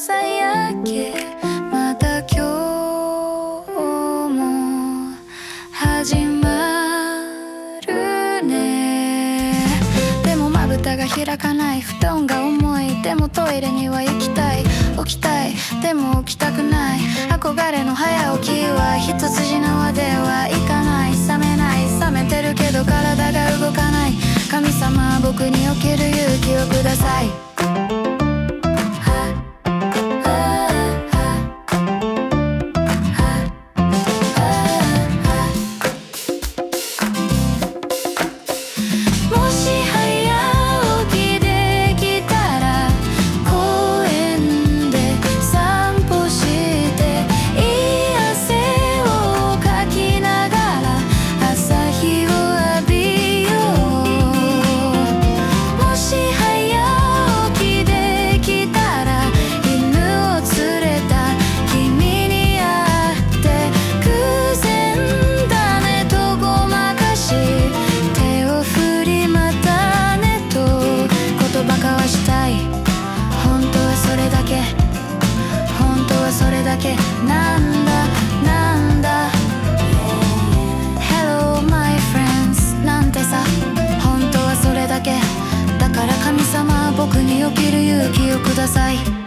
朝焼けまた今日も始まるね。でもまぶたが開かない、布団が重い。でもトイレには行きたい、起きたい。でも起きたくない。憧れの早起きは一筋縄ではいかない。覚めない、覚めてるけど体が動かない。神様、僕に起きる勇気をください。もし早起きできたら公園で散歩していい汗をかきながら朝日を浴びよう。もし早起きできたら犬を連れた君に会って偶然だねとごまかし手を振りまたねと言葉交わしたい。本当はそれだけ、本当はそれだけなんだなんだ。 Hello my friends なんてさ、本当はそれだけだから神様、僕に起きる勇気をください。